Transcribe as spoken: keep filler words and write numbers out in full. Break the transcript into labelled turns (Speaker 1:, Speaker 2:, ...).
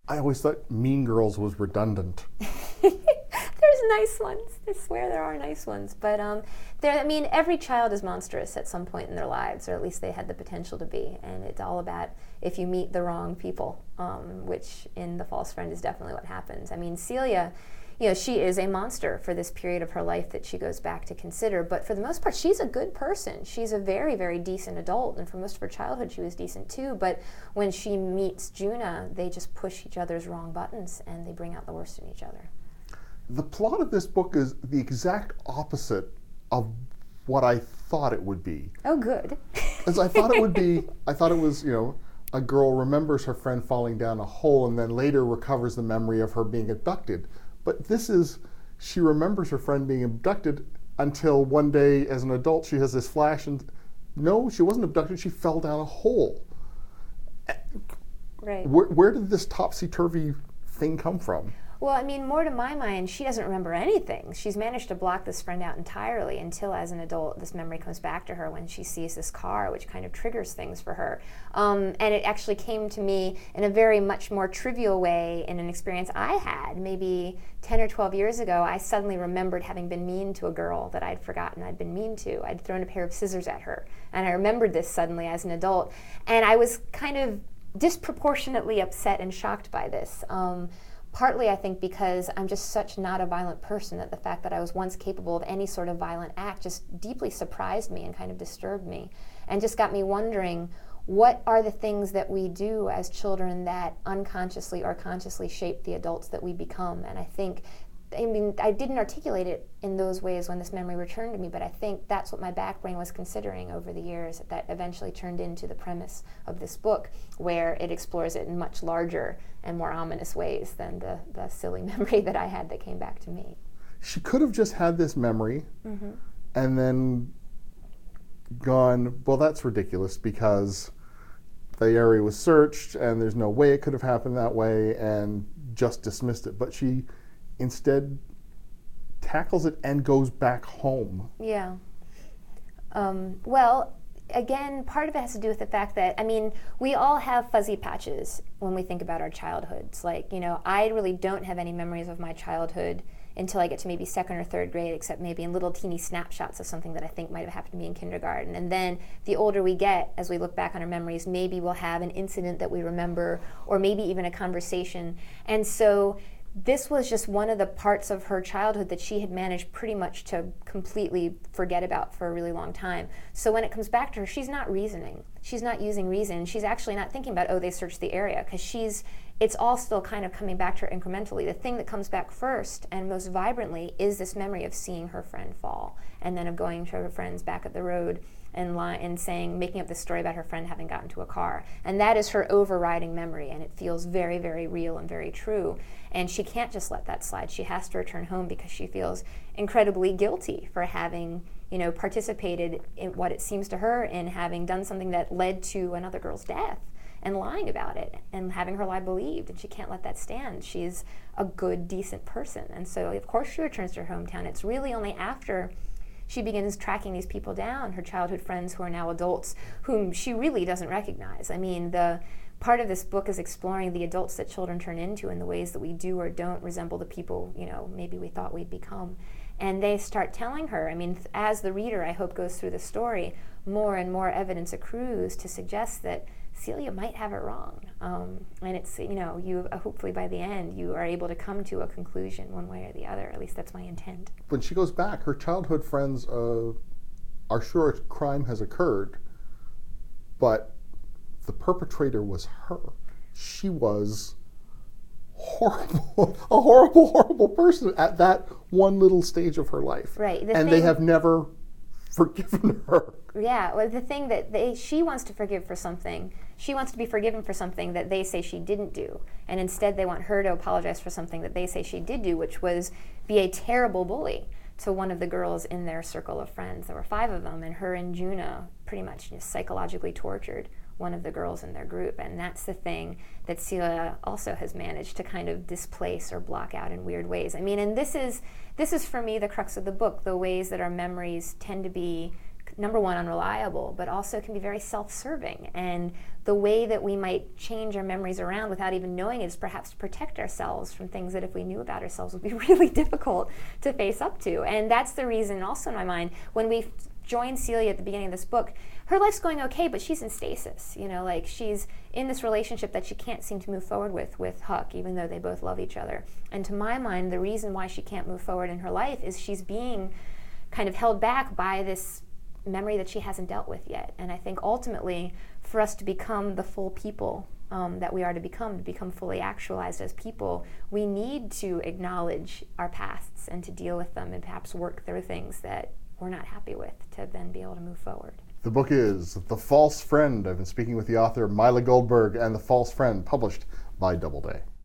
Speaker 1: I always thought Mean Girls was redundant.
Speaker 2: There's nice ones. I swear there are nice ones. But, um, there. I mean, every child is monstrous at some point in their lives, or at least they had the potential to be. And it's all about if you meet the wrong people, um, which in The False Friend is definitely what happens. I mean, Celia, you know, she is a monster for this period of her life that she goes back to consider. But for the most part, she's a good person. She's a very, very decent adult. And for most of her childhood, she was decent too. But when she meets Juna, they just push each other's wrong buttons and they bring out the worst in each other.
Speaker 1: The plot of this book is the exact opposite of what I thought it would be.
Speaker 2: Oh, good.
Speaker 1: As I thought it would be, I thought it was, you know, a girl remembers her friend falling down a hole and then later recovers the memory of her being abducted. But this is, she remembers her friend being abducted until one day as an adult she has this flash and no, she wasn't abducted, she fell down a hole.
Speaker 2: Right.
Speaker 1: Where, where did this topsy-turvy thing come from?
Speaker 2: Well, I mean, more to my mind, she doesn't remember anything. She's managed to block this friend out entirely until, as an adult, this memory comes back to her when she sees this car, which kind of triggers things for her. Um, and it actually came to me in a very much more trivial way in an experience I had. Maybe ten or twelve years ago, I suddenly remembered having been mean to a girl that I'd forgotten I'd been mean to. I'd thrown a pair of scissors at her. And I remembered this suddenly as an adult. And I was kind of disproportionately upset and shocked by this. Um, Partly, I think, because I'm just such not a violent person that the fact that I was once capable of any sort of violent act just deeply surprised me and kind of disturbed me and just got me wondering, what are the things that we do as children that unconsciously or consciously shape the adults that we become? And I think, I mean, I didn't articulate it in those ways when this memory returned to me, but I think that's what my back brain was considering over the years that eventually turned into the premise of this book, where it explores it in much larger and more ominous ways than the, the silly memory that I had that came back to me.
Speaker 1: She could have just had this memory mm-hmm. and then gone, well, that's ridiculous because the area was searched and there's no way it could have happened that way, and just dismissed it. But she instead tackles it and goes back home.
Speaker 2: Yeah. Um, well, again, part of it has to do with the fact that, I mean, we all have fuzzy patches when we think about our childhoods. Like, you know, I really don't have any memories of my childhood until I get to maybe second or third grade, except maybe in little teeny snapshots of something that I think might have happened to me in kindergarten. And then the older we get, as we look back on our memories, maybe we'll have an incident that we remember, or maybe even a conversation. And so this was just one of the parts of her childhood that she had managed pretty much to completely forget about for a really long time. So when it comes back to her, she's not reasoning. She's not using reason. She's actually not thinking about, oh, they searched the area, because she's, it's all still kind of coming back to her incrementally. The thing that comes back first and most vibrantly is this memory of seeing her friend fall, and then of going to her friends back at the road and lie, and saying, making up this story about her friend having gotten to a car. And that is her overriding memory, and it feels very, very real and very true. And she can't just let that slide. She has to return home because she feels incredibly guilty for having, you know, participated in what it seems to her in having done something that led to another girl's death, and lying about it and having her lie believed, and she can't let that stand. She's a good, decent person. And so, of course, she returns to her hometown. It's really only after she begins tracking these people down, her childhood friends who are now adults, whom she really doesn't recognize. I mean, the part of this book is exploring the adults that children turn into in the ways that we do or don't resemble the people, you know, maybe we thought we'd become. And they start telling her, I mean, as the reader, I hope, goes through the story, more and more evidence accrues to suggest that Celia might have it wrong. Um, and it's, you know, you uh, hopefully by the end you are able to come to a conclusion one way or the other. At least that's my intent.
Speaker 1: When she goes back, her childhood friends uh, are sure a crime has occurred, but the perpetrator was her. She was horrible, a horrible, horrible person at that one little stage of her life.
Speaker 2: Right. The
Speaker 1: and
Speaker 2: thing,
Speaker 1: they have never forgiven her.
Speaker 2: Yeah, well, the thing that they, she wants to forgive for something, she wants to be forgiven for something that they say she didn't do. And instead they want her to apologize for something that they say she did do, which was be a terrible bully to one of the girls in their circle of friends. There were five of them, and her and Juna pretty much just psychologically tortured one of the girls in their group. And that's the thing that Celia also has managed to kind of displace or block out in weird ways. I mean, and this is this is for me the crux of the book, the ways that our memories tend to be number one, unreliable, but also can be very self-serving. And the way that we might change our memories around without even knowing it is perhaps to protect ourselves from things that if we knew about ourselves would be really difficult to face up to. And that's the reason also in my mind, when we join Celia at the beginning of this book, her life's going okay, but she's in stasis. You know, like she's in this relationship that she can't seem to move forward with, with Huck, even though they both love each other. And to my mind, the reason why she can't move forward in her life is she's being kind of held back by this memory that she hasn't dealt with yet. And I think ultimately, for us to become the full people um, that we are to become, to become fully actualized as people, we need to acknowledge our pasts and to deal with them and perhaps work through things that we're not happy with to then be able to move forward.
Speaker 1: The book is The False Friend. I've been speaking with the author, Mila Goldberg, and The False Friend, published by Doubleday.